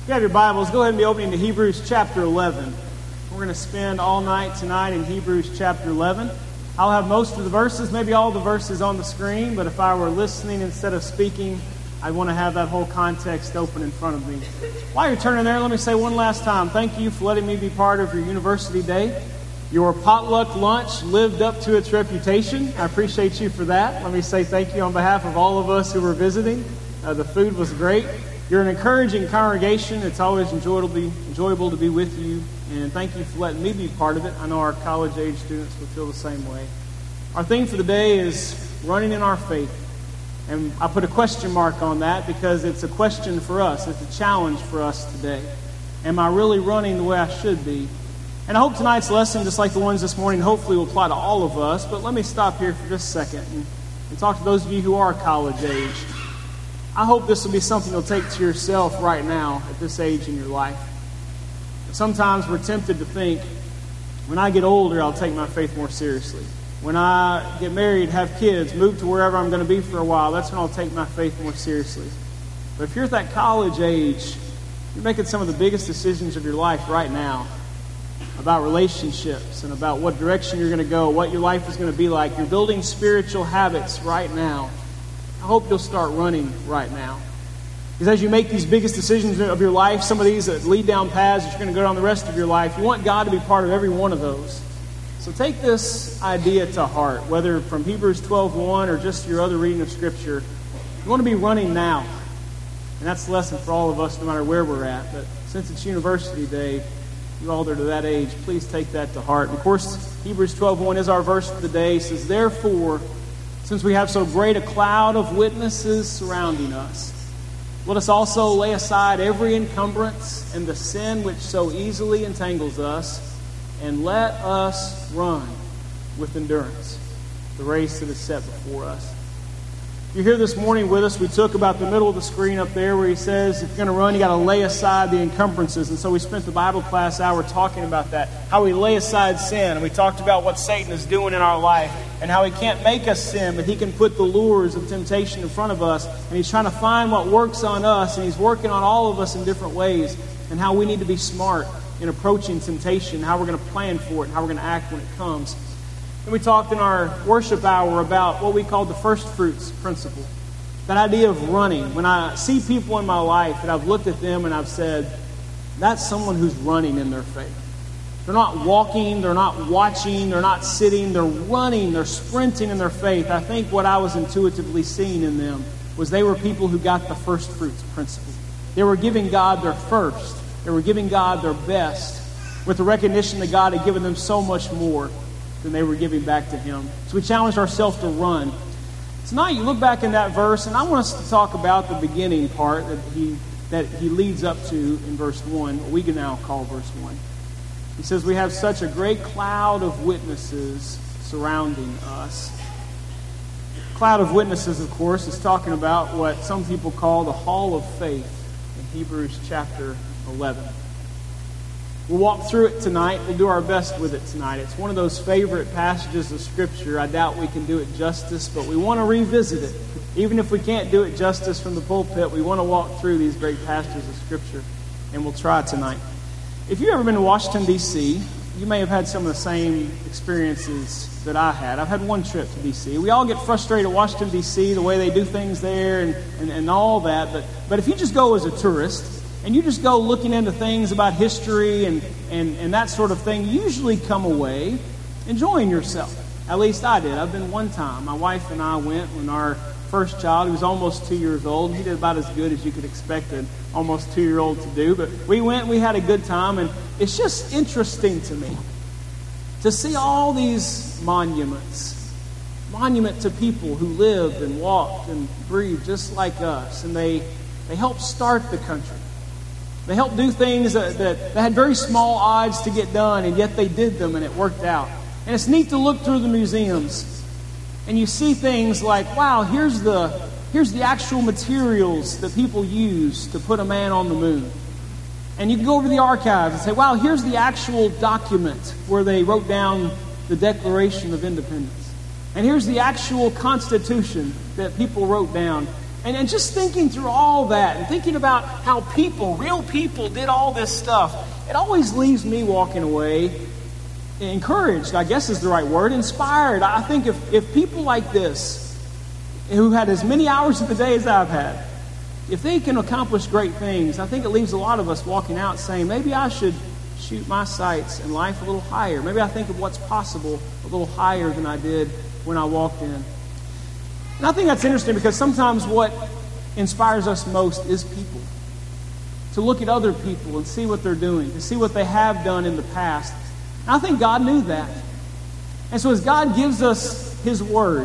you have your Bibles, go ahead and be opening to Hebrews chapter 11. We're going to spend all night tonight in Hebrews chapter 11. I'll have most of the verses, maybe all the verses on the screen, but if I were listening instead of speaking, I want to have that whole context open in front of me. While you're turning there, let me say one last time, thank you for letting me be part of your university day. Your potluck lunch lived up to its reputation. I appreciate you for that. Let me say thank you on behalf of all of us who were visiting. The food was great. You're an encouraging congregation. It's always enjoyable to be with you. And thank you for letting me be part of it. I know our college-age students will feel the same way. Our theme for the day is running in our faith. And I put a question mark on that because it's a question for us. It's a challenge for us today. Am I really running the way I should be? And I hope tonight's lesson, just like the ones this morning, hopefully will apply to all of us. But let me stop here for just a second and talk to those of you who are college-aged. I hope this will be something you'll take to yourself right now at this age in your life. Sometimes we're tempted to think, when I get older, I'll take my faith more seriously. When I get married, have kids, move to wherever I'm going to be for a while, that's when I'll take my faith more seriously. But if you're at that college age, you're making some of the biggest decisions of your life right now about relationships and about what direction you're going to go, what your life is going to be like. You're building spiritual habits right now. I hope you'll start running right now. Because as you make these biggest decisions of your life, some of these that lead down paths that you're going to go down the rest of your life, you want God to be part of every one of those. So take this idea to heart, whether from Hebrews 12:1 or just your other reading of Scripture. You want to be running now. And that's the lesson for all of us, no matter where we're at. But since it's University Day, you all that are to that age, please take that to heart. And of course, Hebrews 12:1 is our verse for the day. It says, "Therefore, since we have so great a cloud of witnesses surrounding us, let us also lay aside every encumbrance and the sin which so easily entangles us, and let us run with endurance the race that is set before us." You're here this morning with us. We took about the middle of the screen up there where he says, if you're going to run, you got to lay aside the encumbrances. And so we spent the Bible class hour talking about that, how we lay aside sin. And we talked about what Satan is doing in our life and how he can't make us sin, but he can put the lures of temptation in front of us. And he's trying to find what works on us, and he's working on all of us in different ways, and how we need to be smart in approaching temptation, how we're going to plan for it, and how we're going to act when it comes. And we talked in our worship hour about what we call the first fruits principle. That idea of running. When I see people in my life and I've looked at them and I've said, that's someone who's running in their faith. They're not walking, they're not watching, they're not sitting, they're running, they're sprinting in their faith. I think what I was intuitively seeing in them was they were people who got the first fruits principle. They were giving God their first. They were giving God their best with the recognition that God had given them so much more than they were giving back to Him. So we challenged ourselves to run. Tonight you look back in that verse, and I want us to talk about the beginning part that he leads up to in verse 1, what we can now call verse 1. He says, we have such a great cloud of witnesses surrounding us. Cloud of witnesses, of course, is talking about what some people call the hall of faith in Hebrews chapter 11. We'll walk through it tonight. We'll do our best with it tonight. It's one of those favorite passages of Scripture. I doubt we can do it justice, but we want to revisit it. Even if we can't do it justice from the pulpit, we want to walk through these great passages of Scripture, and we'll try tonight. If you've ever been to Washington, D.C., you may have had some of the same experiences that I had. I've had one trip to D.C. We all get frustrated at Washington, D.C., the way they do things there and all that. But if you just go as a tourist, and you just go looking into things about history and that sort of thing, you usually come away enjoying yourself. At least I did. I've been one time. My wife and I went when our first child, he was almost 2 years old. He did about as good as you could expect an almost 2-year-old to do. But we went, we had a good time, and it's just interesting to me to see all these monuments. Monument to people who lived and walked and breathed just like us. And they helped start the country. They helped do things that had very small odds to get done, and yet they did them, and it worked out. And it's neat to look through the museums, and you see things like, wow, here's the actual materials that people used to put a man on the moon. And you can go over to the archives and say, wow, here's the actual document where they wrote down the Declaration of Independence. And here's the actual Constitution that people wrote down. And just thinking through all that and thinking about how people, real people, did all this stuff, it always leaves me walking away encouraged, I guess is the right word, inspired. I think if people like this, who had as many hours of the day as I've had, if they can accomplish great things, I think it leaves a lot of us walking out saying, maybe I should shoot my sights in life a little higher. Maybe I think of what's possible a little higher than I did when I walked in. And I think that's interesting because sometimes what inspires us most is people. To look at other people and see what they're doing, to see what they have done in the past. And I think God knew that. And so as God gives us His Word,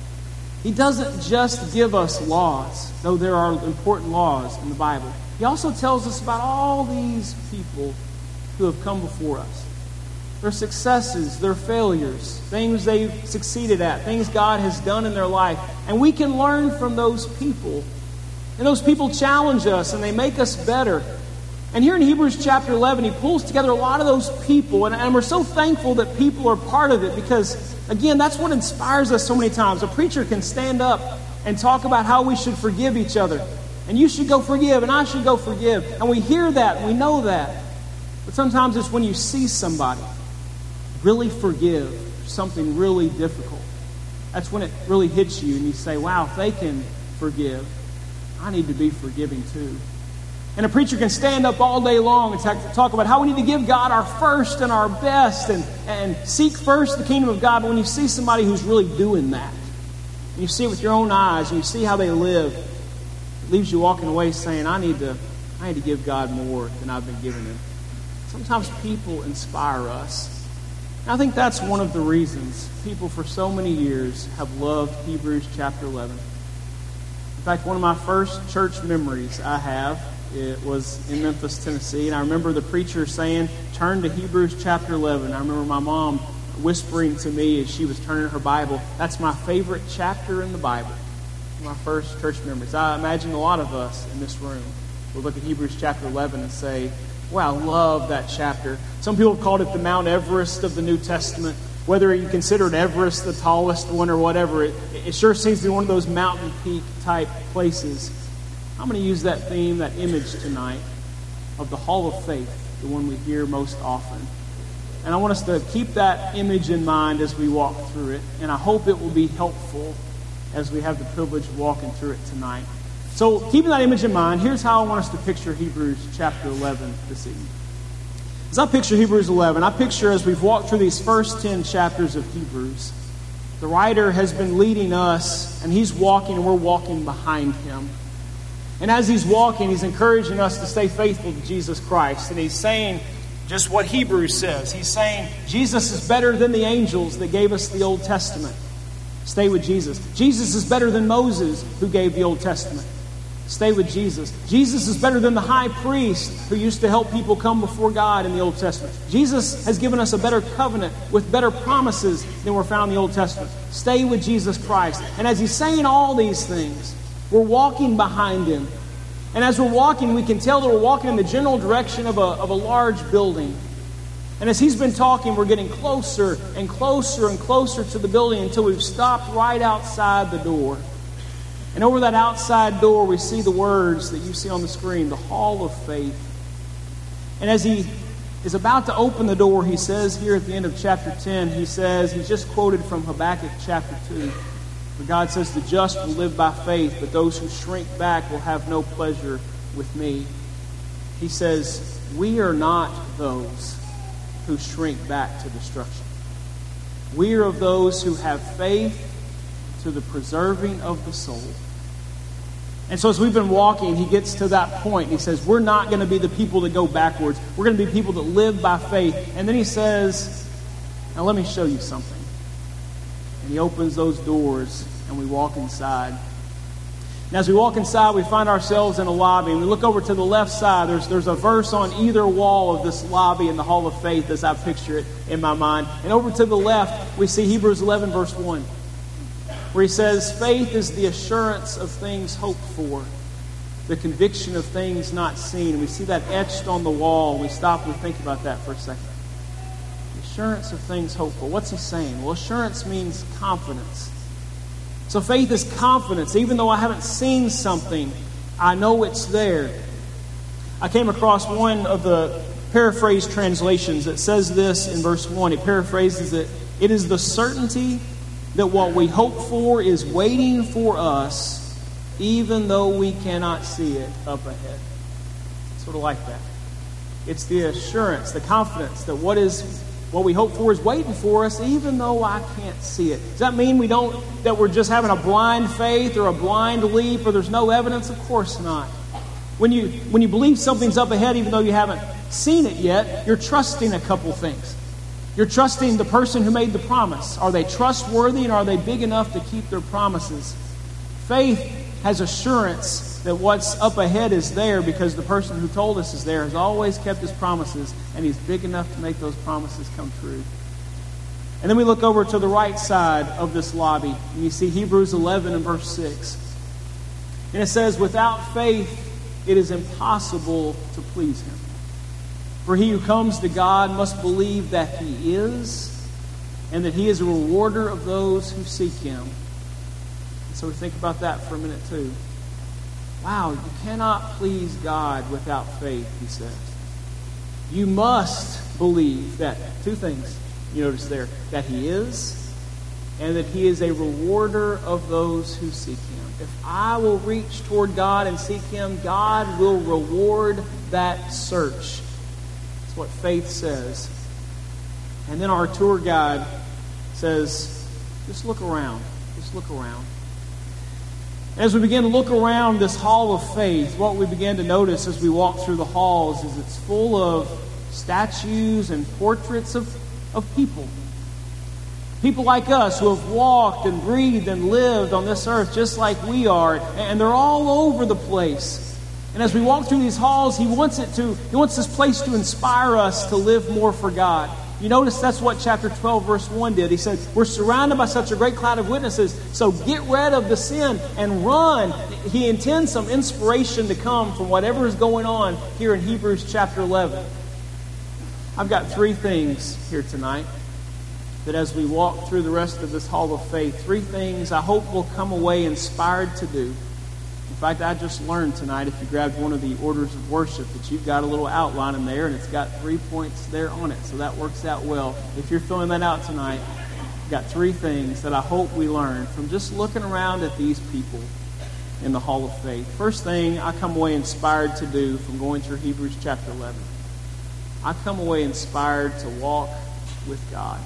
He doesn't just give us laws, though there are important laws in the Bible. He also tells us about all these people who have come before us. Their successes, their failures, things they've succeeded at, things God has done in their life. And we can learn from those people. And those people challenge us and they make us better. And here in Hebrews chapter 11, he pulls together a lot of those people. And we're so thankful that people are part of it because, again, that's what inspires us so many times. A preacher can stand up and talk about how we should forgive each other. And you should go forgive, and I should go forgive. And we hear that, and we know that. But sometimes it's when you see somebody really forgive something really difficult. That's when it really hits you, and you say, wow, if they can forgive, I need to be forgiving too. And a preacher can stand up all day long and talk about how we need to give God our first and our best and seek first the kingdom of God. But when you see somebody who's really doing that, and you see it with your own eyes, and you see how they live, it leaves you walking away saying, I need to give God more than I've been giving Him. Sometimes people inspire us. And I think that's one of the reasons people for so many years have loved Hebrews chapter 11. In fact, one of my first church memories I have, it was in Memphis, Tennessee. And I remember the preacher saying, turn to Hebrews chapter 11. I remember my mom whispering to me as she was turning her Bible, that's my favorite chapter in the Bible. My first church memories. I imagine a lot of us in this room will look at Hebrews chapter 11 and say, wow, I love that chapter. Some people have called it the Mount Everest of the New Testament. Whether you consider Everest the tallest one or whatever, it sure seems to be one of those mountain peak type places. I'm going to use that theme, that image tonight of the Hall of Faith, the one we hear most often. And I want us to keep that image in mind as we walk through it. And I hope it will be helpful as we have the privilege of walking through it tonight. So keeping that image in mind, here's how I want us to picture Hebrews chapter 11 this evening. As I picture Hebrews 11, I picture as we've walked through these first 10 chapters of Hebrews, the writer has been leading us, and he's walking, and we're walking behind him. And as he's walking, he's encouraging us to stay faithful to Jesus Christ. And he's saying just what Hebrews says. He's saying Jesus is better than the angels that gave us the Old Testament. Stay with Jesus. Jesus is better than Moses who gave the Old Testament. Stay with Jesus. Jesus is better than the high priest who used to help people come before God in the Old Testament. Jesus has given us a better covenant with better promises than were found in the Old Testament. Stay with Jesus Christ. And as he's saying all these things, we're walking behind him. And as we're walking, we can tell that we're walking in the general direction of a large building. And as he's been talking, we're getting closer and closer and closer to the building until we've stopped right outside the door. And over that outside door, we see the words that you see on the screen, the Hall of Faith. And as he is about to open the door, he says here at the end of chapter 10, he says, he's just quoted from Habakkuk chapter 2, where God says, the just will live by faith, but those who shrink back will have no pleasure with me. He says, we are not those who shrink back to destruction. We are of those who have faith to the preserving of the soul. And so as we've been walking, he gets to that point. He says, we're not going to be the people that go backwards. We're going to be people that live by faith. And then he says, now let me show you something. And he opens those doors and we walk inside. And as we walk inside, we find ourselves in a lobby. And we look over to the left side. There's a verse on either wall of this lobby in the Hall of Faith as I picture it in my mind. And over to the left, we see Hebrews 11 verse 1. Where he says, faith is the assurance of things hoped for, the conviction of things not seen. And we see that etched on the wall. We stop and think about that for a second. The assurance of things hoped for. What's he saying? Well, assurance means confidence. So faith is confidence. Even though I haven't seen something, I know it's there. I came across one of the paraphrased translations that says this in verse 1. It paraphrases it. It is the certainty that what we hope for is waiting for us, even though we cannot see it up ahead. Sort of like that. It's the assurance, the confidence that what we hope for is waiting for us, even though I can't see it. Does that mean that we're just having a blind faith or a blind leap, or there's no evidence? Of course not. When you believe something's up ahead, even though you haven't seen it yet, you're trusting a couple things. You're trusting the person who made the promise. Are they trustworthy, and are they big enough to keep their promises? Faith has assurance that what's up ahead is there because the person who told us is there has always kept his promises, and he's big enough to make those promises come true. And then we look over to the right side of this lobby, and you see Hebrews 11 and verse 6. And it says, without faith, it is impossible to please Him. For he who comes to God must believe that He is, and that He is a rewarder of those who seek Him. And so we think about that for a minute too. Wow, you cannot please God without faith, he says. You must believe that, two things you notice there, that He is, and that He is a rewarder of those who seek Him. If I will reach toward God and seek Him, God will reward that search. That's what faith says. And then our tour guide says, just look around. Just look around. As we begin to look around this hall of faith, what we begin to notice as we walk through the halls is it's full of statues and portraits of people. People like us who have walked and breathed and lived on this earth just like we are. And they're all over the place. And as we walk through these halls, He wants this place to inspire us to live more for God. You notice that's what chapter 12, verse 1 did. He said, we're surrounded by such a great cloud of witnesses, so get rid of the sin and run. He intends some inspiration to come from whatever is going on here in Hebrews chapter 11. I've got three things here tonight that as we walk through the rest of this hall of faith, three things I hope will come away inspired to do. In fact, I just learned tonight, if you grabbed one of the orders of worship, that you've got a little outline in there, and it's got 3 points there on it. So that works out well. If you're filling that out tonight, I've got three things that I hope we learn from just looking around at these people in the hall of faith. First thing I come away inspired to do from going through Hebrews chapter 11. I come away inspired to walk with God.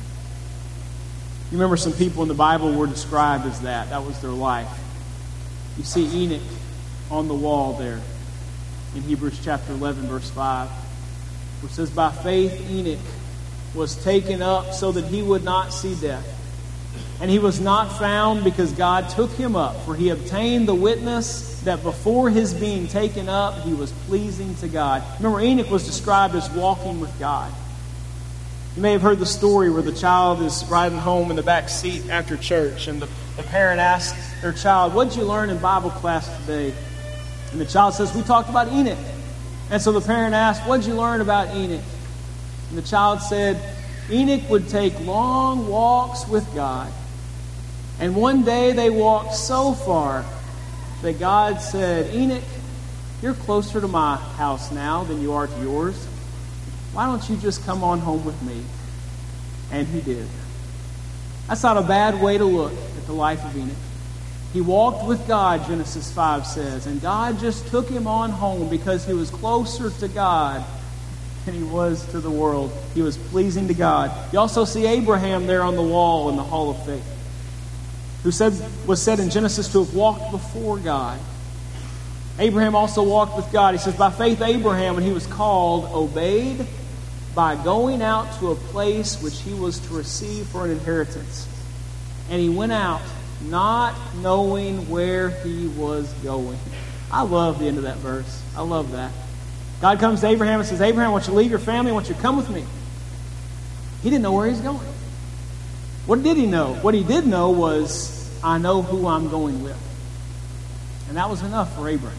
You remember some people in the Bible were described as that. That was their life. You see Enoch on the wall there in Hebrews chapter 11, verse 5, where it says, by faith Enoch was taken up so that he would not see death. And he was not found because God took him up, for he obtained the witness that before his being taken up, he was pleasing to God. Remember, Enoch was described as walking with God. You may have heard the story where the child is riding home in the back seat after church, and the parent asks their child, what did you learn in Bible class today? And the child says, we talked about Enoch. And so the parent asked, what did you learn about Enoch? And the child said, Enoch would take long walks with God. And one day they walked so far that God said, Enoch, you're closer to my house now than you are to yours. Why don't you just come on home with me? And he did. That's not a bad way to look at the life of Enoch. He walked with God, Genesis 5 says, and God just took him on home because he was closer to God than he was to the world. He was pleasing to God. You also see Abraham there on the wall in the hall of faith, who was said in Genesis to have walked before God. Abraham also walked with God. He says, by faith Abraham, when he was called, obeyed by going out to a place which he was to receive for an inheritance. And he went out not knowing where he was going. I love the end of that verse. I love that. God comes to Abraham and says, Abraham, I want you to leave your family. I want you to come with me. He didn't know where he was going. What did he know? What he did know was, I know who I'm going with. And that was enough for Abraham.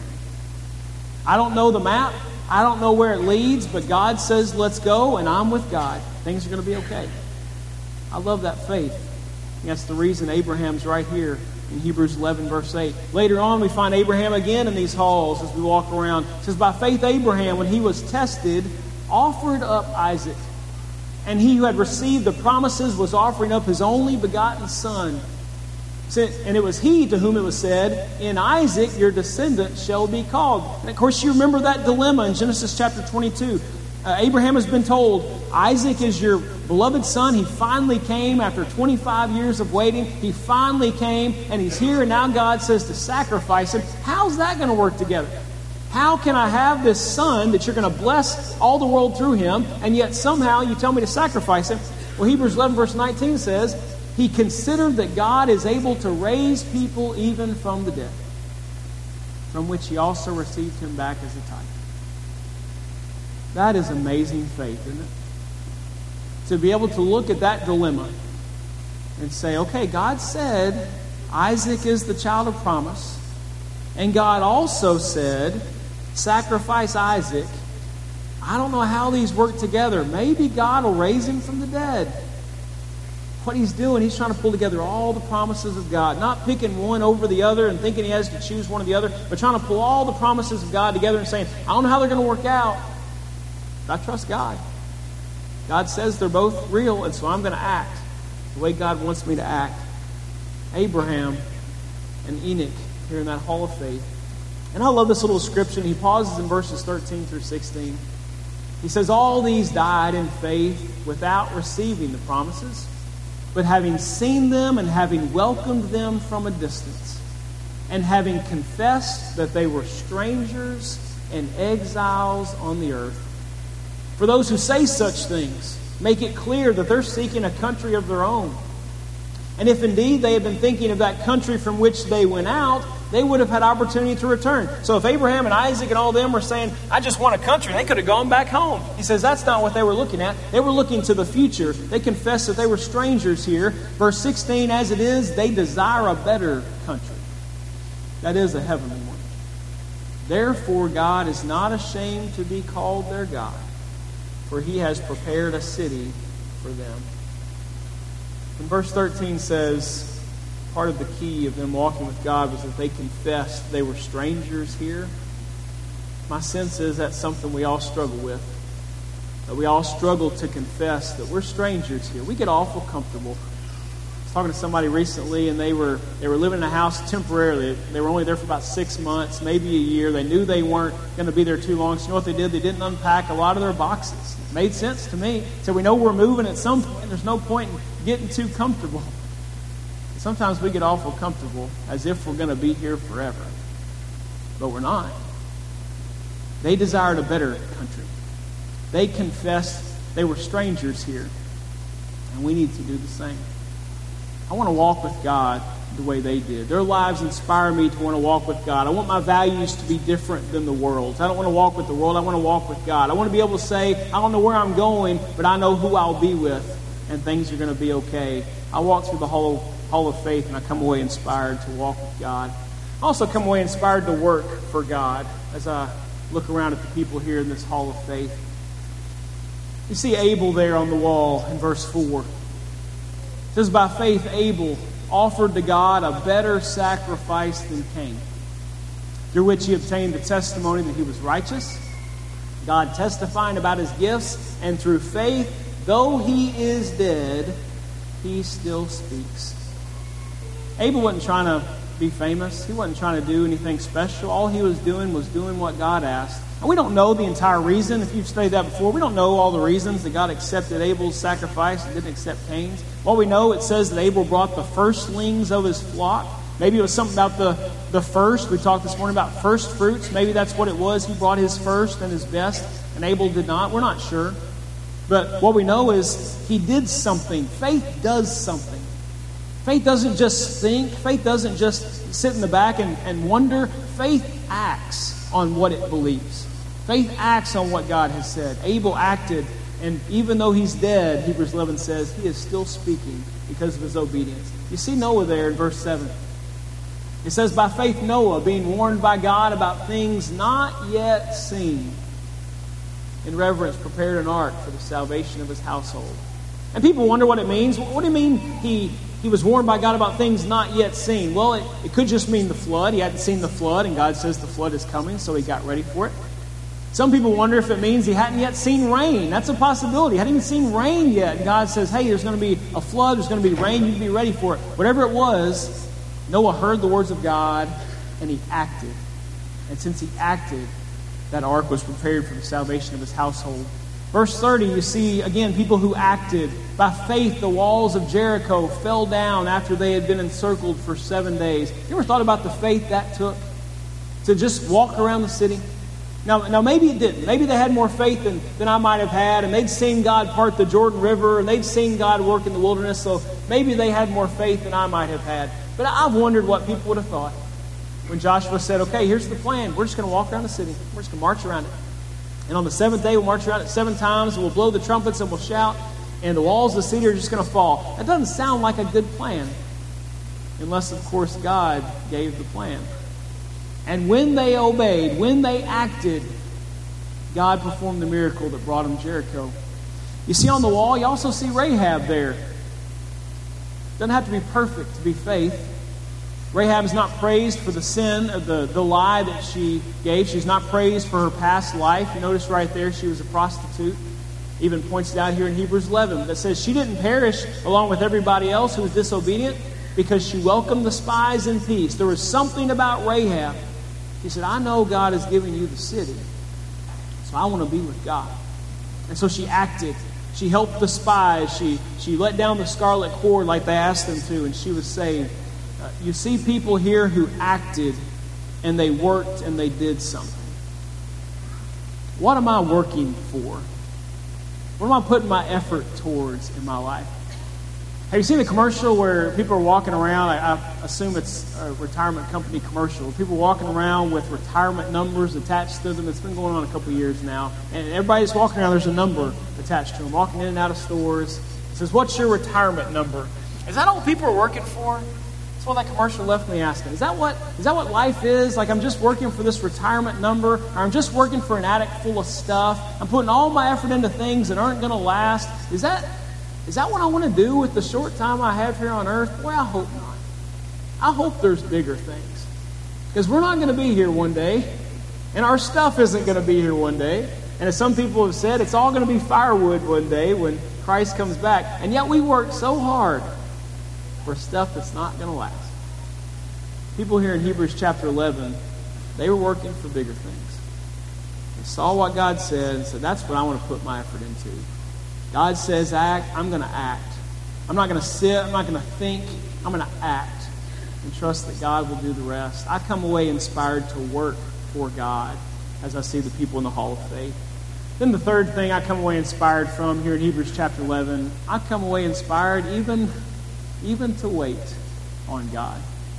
I don't know the map. I don't know where it leads, but God says, let's go, and I'm with God. Things are going to be okay. I love that faith. And that's the reason Abraham's right here in Hebrews 11, verse 8. Later on, we find Abraham again in these halls as we walk around. It says, by faith Abraham, when he was tested, offered up Isaac. And he who had received the promises was offering up his only begotten son. And it was he to whom it was said, in Isaac your descendant shall be called. And of course you remember that dilemma in Genesis chapter 22. Abraham has been told, Isaac is your beloved son. He finally came after 25 years of waiting. He finally came and he's here, and now God says to sacrifice him. How's that going to work together? How can I have this son that you're going to bless all the world through him, and yet somehow you tell me to sacrifice him? Well, Hebrews 11 verse 19 says, he considered that God is able to raise people even from the dead, from which he also received him back as a type. That is amazing faith, isn't it? To be able to look at that dilemma and say, okay, God said Isaac is the child of promise, and God also said, sacrifice Isaac. I don't know how these work together. Maybe God will raise him from the dead. What he's doing, he's trying to pull together all the promises of God, not picking one over the other and thinking he has to choose one or the other, but trying to pull all the promises of God together and saying, I don't know how they're going to work out, but I trust God. God says they're both real, and so I'm going to act the way God wants me to act. Abraham and Enoch here in that hall of faith. And I love this little description. He pauses in verses 13 through 16. He says, all these died in faith without receiving the promises, but having seen them and having welcomed them from a distance, and having confessed that they were strangers and exiles on the earth. For those who say such things, make it clear that they're seeking a country of their own. And if indeed they had been thinking of that country from which they went out, they would have had opportunity to return. So if Abraham and Isaac and all them were saying, I just want a country, they could have gone back home. He says that's not what they were looking at. They were looking to the future. They confessed that they were strangers here. Verse 16, as it is, they desire a better country. That is a heavenly one. Therefore God is not ashamed to be called their God, for he has prepared a city for them. And verse 13 says, part of the key of them walking with God was that they confessed they were strangers here. My sense is that's something we all struggle with. That we all struggle to confess that we're strangers here. We get awful comfortable. I was talking to somebody recently, and they were living in a house temporarily. They were only there for about 6 months, maybe a year. They knew they weren't going to be there too long. So you know what they did? They didn't unpack a lot of their boxes. It made sense to me. So we know we're moving at some point. There's no point in getting too comfortable. Sometimes we get awful comfortable as if we're going to be here forever. But we're not. They desired a better country. They confessed they were strangers here. And we need to do the same. I want to walk with God the way they did. Their lives inspire me to want to walk with God. I want my values to be different than the world's. I don't want to walk with the world. I want to walk with God. I want to be able to say, I don't know where I'm going, but I know who I'll be with, and things are going to be okay. I walk through the Hall of Faith, and I come away inspired to walk with God. I also come away inspired to work for God as I look around at the people here in this Hall of Faith. You see Abel there on the wall in verse 4. It says, by faith Abel offered to God a better sacrifice than Cain, through which he obtained the testimony that he was righteous, God testifying about his gifts, and through faith, though he is dead, he still speaks. Abel wasn't trying to be famous. He wasn't trying to do anything special. All he was doing what God asked. And we don't know the entire reason. If you've studied that before, we don't know all the reasons that God accepted Abel's sacrifice and didn't accept Cain's. What we know, it says that Abel brought the firstlings of his flock. Maybe it was something about the first. We talked this morning about first fruits. Maybe that's what it was. He brought his first and his best, and Abel did not. We're not sure. But what we know is he did something. Faith does something. Faith doesn't just think. Faith doesn't just sit in the back and wonder. Faith acts on what it believes. Faith acts on what God has said. Abel acted, and even though he's dead, Hebrews 11 says, he is still speaking because of his obedience. You see Noah there in verse 7. It says, by faith Noah, being warned by God about things not yet seen, in reverence prepared an ark for the salvation of his household. And people wonder what it means. What do you mean he He was warned by God about things not yet seen. Well, it could just mean the flood. He hadn't seen the flood, and God says the flood is coming, so he got ready for it. Some people wonder if it means he hadn't yet seen rain. That's a possibility. He hadn't even seen rain yet. And God says, hey, there's going to be a flood. There's going to be rain. You need to be ready for it. Whatever it was, Noah heard the words of God, and he acted. And since he acted, that ark was prepared for the salvation of his household. Verse 30, you see, again, people who acted. By faith, the walls of Jericho fell down after they had been encircled for 7 days. You ever thought about the faith that took to just walk around the city? Now maybe it didn't. Maybe they had more faith than I might have had, and they'd seen God part the Jordan River, and they'd seen God work in the wilderness, so maybe they had more faith than I might have had. But I've wondered what people would have thought when Joshua said, okay, here's the plan. We're just going to walk around the city. We're just going to march around it. And on the 7th day, we'll march around it 7 times, and we'll blow the trumpets, and we'll shout, and the walls of the city are just going to fall. That doesn't sound like a good plan, unless, of course, God gave the plan. And when they obeyed, when they acted, God performed the miracle that brought them Jericho. You see on the wall, you also see Rahab there. Doesn't have to be perfect to be faith. Rahab is not praised for the sin of the lie that she gave. She's not praised for her past life. You notice right there she was a prostitute. Even points it out here in Hebrews 11 that says she didn't perish along with everybody else who was disobedient because she welcomed the spies in peace. There was something about Rahab. She said, I know God has given you the city, so I want to be with God. And so she acted. She helped the spies. She let down the scarlet cord like they asked them to, and she was saved. You see people here who acted, and they worked, and they did something. What am I working for? What am I putting my effort towards in my life? Have you seen a commercial where people are walking around? I assume it's a retirement company commercial. People walking around with retirement numbers attached to them. It's been going on a couple of years now. And everybody's walking around, there's a number attached to them. Walking in and out of stores. It says, what's your retirement number? Is that all people are working for? That's what that commercial left me asking. Is that what life is? Like I'm just working for this retirement number? Or I'm just working for an attic full of stuff? I'm putting all my effort into things that aren't going to last? Is that what I want to do with the short time I have here on earth? Well, I hope not. I hope there's bigger things. Because we're not going to be here one day. And our stuff isn't going to be here one day. And as some people have said, it's all going to be firewood one day when Christ comes back. And yet we work so hard for stuff that's not going to last. People here in Hebrews chapter 11, they were working for bigger things. They saw what God said and said, that's what I want to put my effort into. God says act, I'm going to act. I'm not going to sit, I'm not going to think, I'm going to act and trust that God will do the rest. I come away inspired to work for God as I see the people in the Hall of Faith. Then the third thing I come away inspired from here in Hebrews chapter 11, I come away inspired even to wait on God.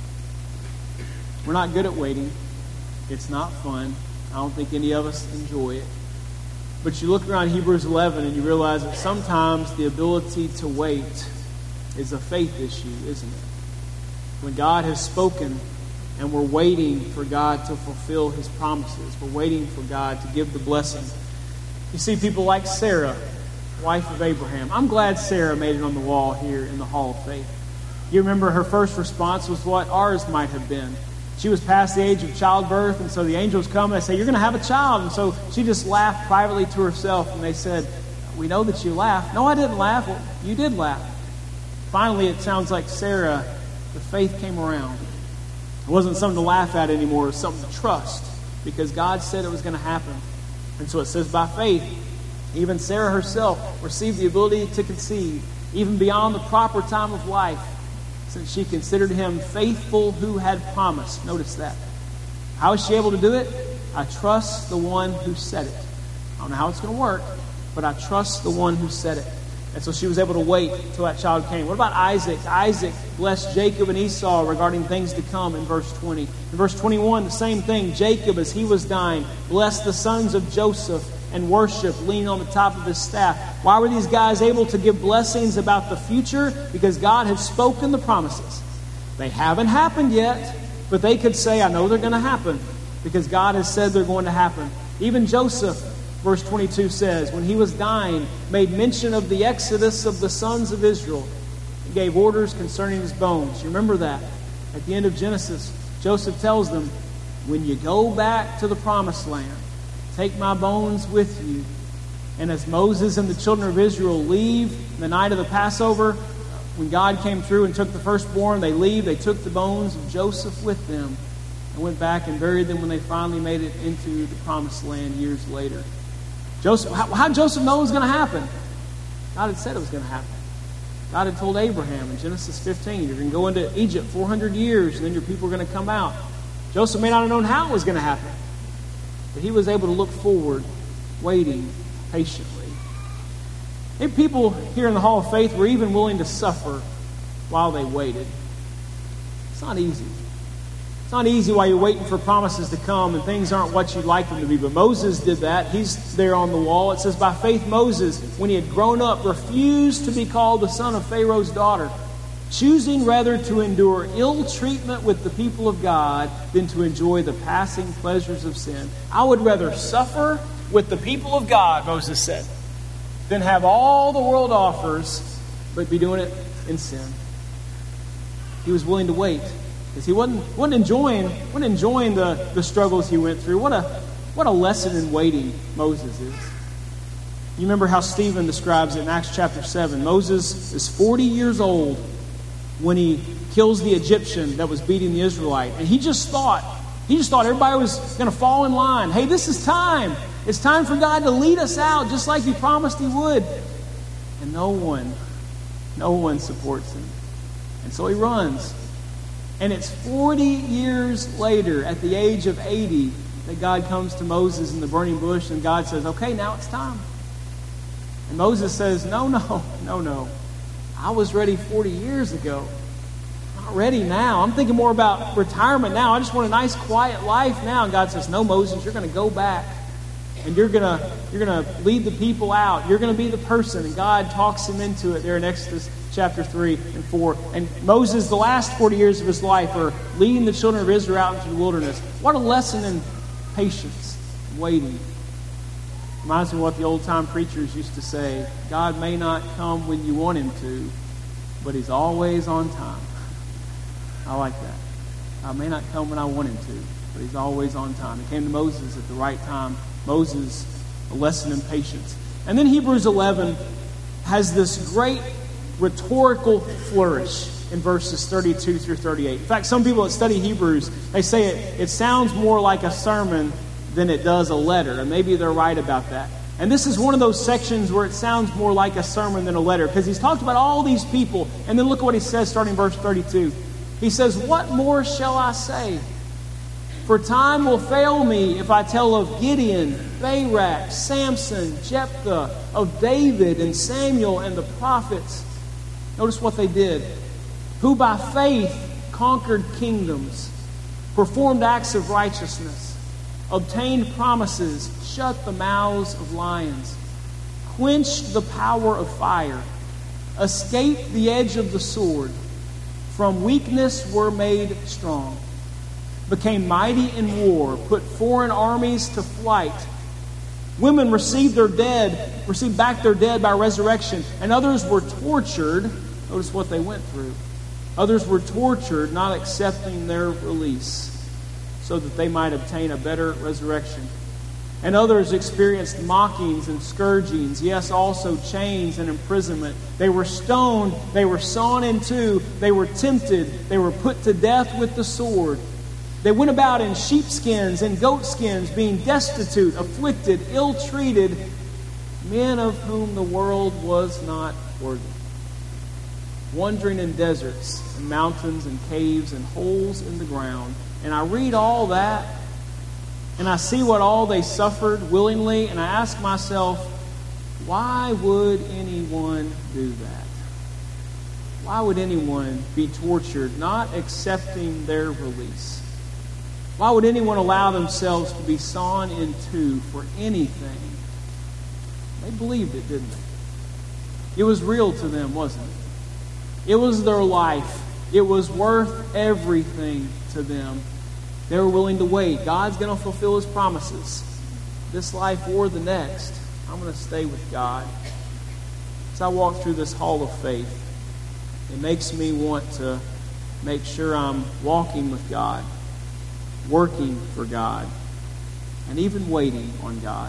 We're not good at waiting. It's not fun. I don't think any of us enjoy it. But you look around Hebrews 11 and you realize that sometimes the ability to wait is a faith issue, isn't it? When God has spoken and we're waiting for God to fulfill His promises. We're waiting for God to give the blessing. You see people like Sarah, wife of Abraham. I'm glad Sarah made it on the wall here in the Hall of Faith. You remember her first response was what ours might have been. She was past the age of childbirth, and so the angels come and they say, you're going to have a child. And so she just laughed privately to herself, and they said, we know that you laughed. No, I didn't laugh. Well, you did laugh. Finally, it sounds like Sarah, the faith came around. It wasn't something to laugh at anymore. It was something to trust, because God said it was going to happen. And so it says by faith, even Sarah herself received the ability to conceive, even beyond the proper time of life, since she considered him faithful who had promised. Notice that. How is she able to do it? I trust the one who said it. I don't know how it's going to work, but I trust the one who said it. And so she was able to wait until that child came. What about Isaac? Isaac blessed Jacob and Esau regarding things to come in verse 20. In verse 21, the same thing. Jacob, as he was dying, blessed the sons of Joseph and worship, leaning on the top of his staff. Why were these guys able to give blessings about the future? Because God had spoken the promises. They haven't happened yet, but they could say, I know they're going to happen, because God has said they're going to happen. Even Joseph, verse 22 says, when he was dying, made mention of the exodus of the sons of Israel. gave orders concerning his bones. You remember that? At the end of Genesis, Joseph tells them, when you go back to the promised land, take my bones with you. And as Moses and the children of Israel leave the night of the Passover, when God came through and took the firstborn, they took the bones of Joseph with them and went back and buried them when they finally made it into the promised land years later. How did Joseph know it was going to happen? God had said it was going to happen. God had told Abraham in Genesis 15, you're going to go into Egypt 400 years and then your people are going to come out. Joseph may not have known how it was going to happen, but he was able to look forward, waiting patiently. Maybe people here in the Hall of Faith were even willing to suffer while they waited. It's not easy. It's not easy while you're waiting for promises to come and things aren't what you'd like them to be. But Moses did that. He's there on the wall. It says, by faith Moses, when he had grown up, refused to be called the son of Pharaoh's daughter, choosing rather to endure ill treatment with the people of God than to enjoy the passing pleasures of sin. I would rather suffer with the people of God, Moses said, than have all the world offers, but be doing it in sin. He was willing to wait because he wasn't enjoying the struggles he went through. What a lesson in waiting Moses is. You remember how Stephen describes it in Acts chapter 7. Moses is 40 years old when he kills the Egyptian that was beating the Israelite. And he just thought everybody was going to fall in line. Hey, this is time. It's time for God to lead us out just like he promised he would. And no one supports him. And so he runs. And it's 40 years later, at the age of 80, that God comes to Moses in the burning bush and God says, okay, now it's time. And Moses says, no. I was ready 40 years ago. I'm not ready now. I'm thinking more about retirement now. I just want a nice, quiet life now. And God says, no, Moses, you're going to go back. And you're gonna lead the people out. You're going to be the person. And God talks him into it there in Exodus chapter 3 and 4. And Moses, the last 40 years of his life, are leading the children of Israel out into the wilderness. What a lesson in patience and waiting. Reminds me of what the old-time preachers used to say. God may not come when you want him to, but he's always on time. I like that. God may not come when I want him to, but he's always on time. He came to Moses at the right time. Moses, a lesson in patience. And then Hebrews 11 has this great rhetorical flourish in verses 32 through 38. In fact, some people that study Hebrews, they say it sounds more like a sermon than it does a letter. And maybe they're right about that. And this is one of those sections where it sounds more like a sermon than a letter, because he's talked about all these people. And then look at what he says starting in verse 32. He says, what more shall I say? For time will fail me if I tell of Gideon, Barak, Samson, Jephthah, of David and Samuel and the prophets. Notice what they did. Who by faith conquered kingdoms, performed acts of righteousness, obtained promises, shut the mouths of lions, quenched the power of fire, escaped the edge of the sword, from weakness were made strong, became mighty in war, put foreign armies to flight. Women received back their dead by resurrection, and others were tortured. Notice what they went through. Others were tortured, not accepting their release, so that they might obtain a better resurrection. And others experienced mockings and scourgings, yes, also chains and imprisonment. They were stoned, they were sawn in two, they were tempted, they were put to death with the sword. They went about in sheepskins and goatskins, being destitute, afflicted, ill-treated, men of whom the world was not worthy. Wandering in deserts and mountains and caves and holes in the ground. And I read all that, and I see what all they suffered willingly, and I ask myself, why would anyone do that? Why would anyone be tortured, not accepting their release? Why would anyone allow themselves to be sawn in two for anything? They believed it, didn't they? It was real to them, wasn't it? It was their life. It was worth everything to them. They were willing to wait. God's going to fulfill his promises. This life or the next, I'm going to stay with God. As I walk through this hall of faith It makes me want to make sure I'm walking with God, working for God, and even waiting on God.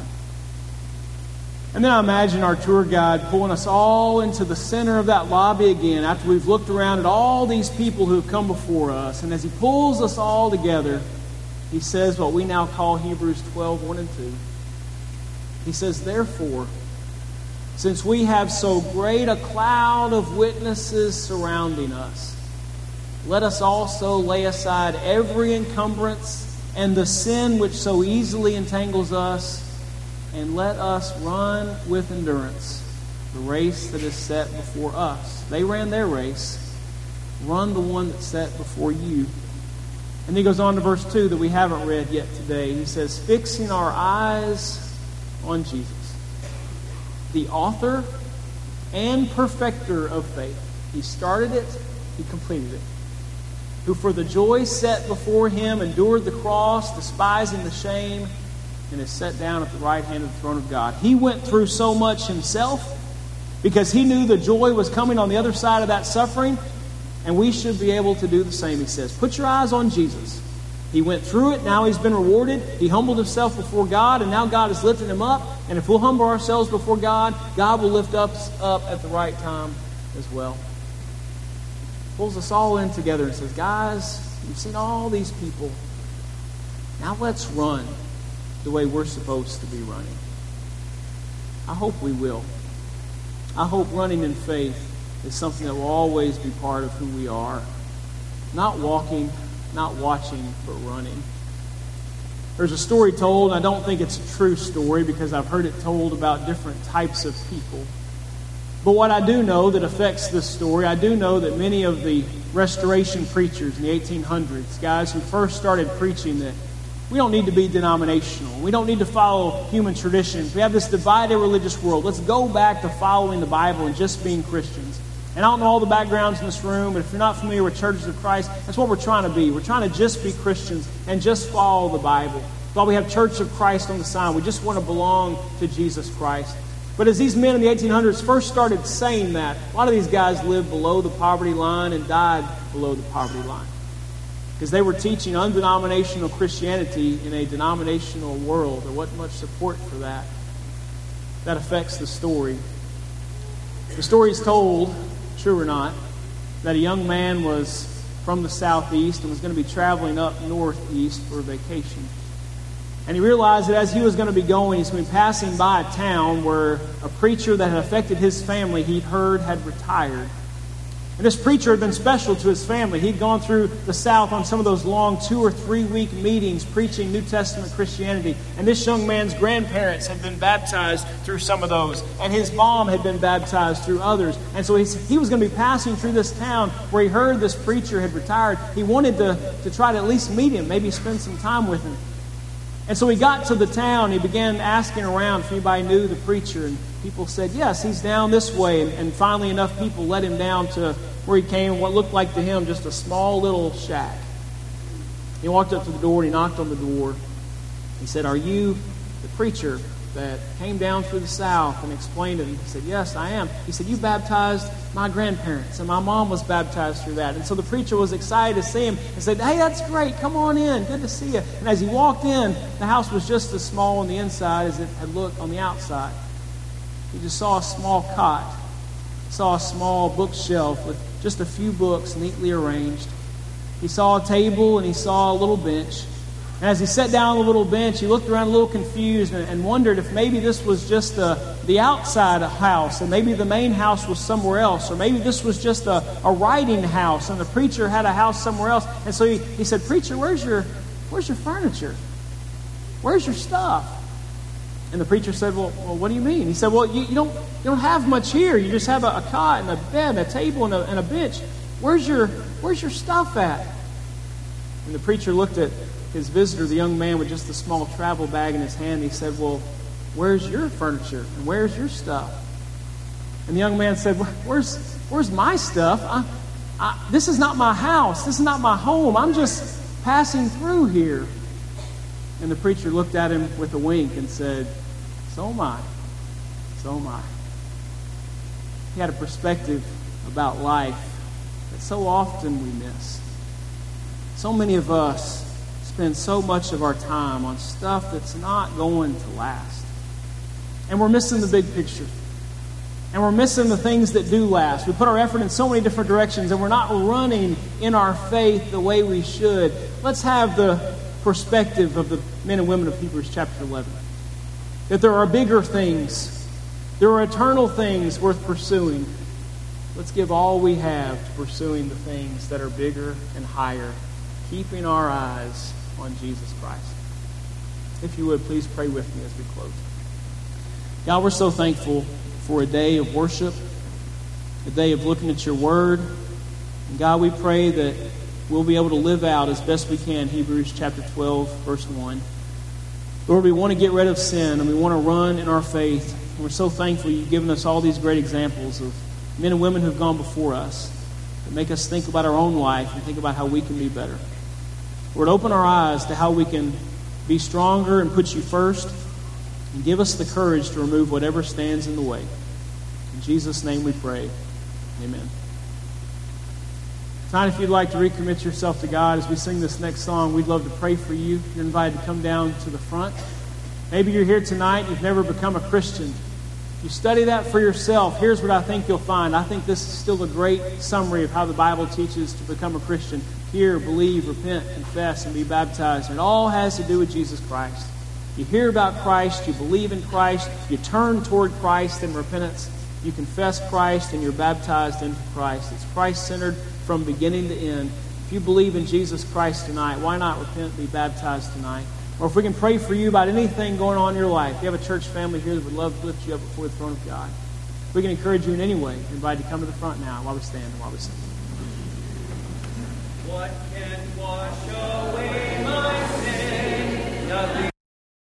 And then I imagine our tour guide pulling us all into the center of that lobby again after we've looked around at all these people who have come before us. And as he pulls us all together, he says what we now call Hebrews 12, 1 and 2. He says, therefore, since we have so great a cloud of witnesses surrounding us, let us also lay aside every encumbrance and the sin which so easily entangles us, and let us run with endurance the race that is set before us. They ran their race. Run the one that's set before you. And he goes on to verse 2 that we haven't read yet today. He says, fixing our eyes on Jesus, the author and perfecter of faith. He started it, he completed it. Who for the joy set before him endured the cross, despising the shame, and is set down at the right hand of the throne of God. He went through so much himself because he knew the joy was coming on the other side of that suffering, and we should be able to do the same, he says. Put your eyes on Jesus. He went through it, now he's been rewarded. He humbled himself before God, and now God is lifting him up. And if we'll humble ourselves before God, God will lift us up at the right time as well. Pulls us all in together and says, guys, you've seen all these people. Now let's run the way we're supposed to be running. I hope we will. I hope running in faith is something that will always be part of who we are. Not walking, not watching, but running. There's a story told, and I don't think it's a true story because I've heard it told about different types of people. But what I do know that affects this story, I do know that many of the Restoration preachers in the 1800s, guys who first started preaching that we don't need to be denominational. We don't need to follow human traditions. We have this divided religious world. Let's go back to following the Bible and just being Christians. And I don't know all the backgrounds in this room, but if you're not familiar with Churches of Christ, that's what we're trying to be. We're trying to just be Christians and just follow the Bible. While we have Church of Christ on the sign, we just want to belong to Jesus Christ. But as these men in the 1800s first started saying that, a lot of these guys lived below the poverty line and died below the poverty line. Because they were teaching undenominational Christianity in a denominational world. There wasn't much support for that. That affects the story. The story is told, true or not, that a young man was from the southeast and was going to be traveling up northeast for a vacation. And he realized that as he was going to be going, he's going to be passing by a town where a preacher that had affected his family he'd heard had retired. And this preacher had been special to his family. He'd gone through the South on some of those long 2 or 3 week meetings preaching New Testament Christianity. And this young man's grandparents had been baptized through some of those. And his mom had been baptized through others. And so he was going to be passing through this town where he heard this preacher had retired. He wanted to try to at least meet him, maybe spend some time with him. And so he got to the town. He began asking around if anybody knew the preacher. And people said, yes, he's down this way. And finally enough people led him down to where he came, what looked like to him just a small little shack. He walked up to the door and he knocked on the door. He said, are you the preacher that came down through the South? And explained it. And he said, yes, I am. He said, you baptized my grandparents, and my mom was baptized through that. And so the preacher was excited to see him and said, hey, that's great. Come on in. Good to see you. And as he walked in, the house was just as small on the inside as it had looked on the outside. He just saw a small cot, saw a small bookshelf with just a few books neatly arranged. He saw a table and he saw a little bench. And as he sat down on the little bench, he looked around a little confused and wondered if maybe this was just the outside house and maybe the main house was somewhere else, or maybe this was just a writing house and the preacher had a house somewhere else. And so he said, preacher, where's your furniture? Where's your stuff? And the preacher said, well, what do you mean? He said, well, you don't have much here. You just have a cot and a bed and a table and a bench. Where's your stuff at? And the preacher looked at his visitor, the young man with just a small travel bag in his hand. He said, well, where's your furniture and where's your stuff? And the young man said, where's my stuff? This is not my house. This is not my home. I'm just passing through here. And the preacher looked at him with a wink and said, so am I. So am I. He had a perspective about life that so often we miss. So many of us spend so much of our time on stuff that's not going to last. And we're missing the big picture. And we're missing the things that do last. We put our effort in so many different directions, and we're not running in our faith the way we should. Let's have the perspective of the men and women of Hebrews chapter 11. That there are bigger things. There are eternal things worth pursuing. Let's give all we have to pursuing the things that are bigger and higher, keeping our eyes on Jesus Christ. If you would, please pray with me as we close. God, we're so thankful for a day of worship, a day of looking at your word. And God, we pray that we'll be able to live out as best we can Hebrews chapter 12, verse 1. Lord, we want to get rid of sin and we want to run in our faith. And we're so thankful you've given us all these great examples of men and women who've gone before us that make us think about our own life and think about how we can be better. Lord, open our eyes to how we can be stronger and put you first, and give us the courage to remove whatever stands in the way. In Jesus' name we pray. Amen. Tonight, if you'd like to recommit yourself to God as we sing this next song, we'd love to pray for you. You're invited to come down to the front. Maybe you're here tonight, you've never become a Christian. You study that for yourself. Here's what I think you'll find. I think this is still a great summary of how the Bible teaches to become a Christian. Hear, believe, repent, confess, and be baptized. And it all has to do with Jesus Christ. You hear about Christ, you believe in Christ, you turn toward Christ in repentance, you confess Christ, and you're baptized into Christ. It's Christ-centered from beginning to end. If you believe in Jesus Christ tonight, why not repent and be baptized tonight? Or if we can pray for you about anything going on in your life, you have a church family here that would love to lift you up before the throne of God. If we can encourage you in any way, I invite you to come to the front now while we stand and while we sing. What can wash away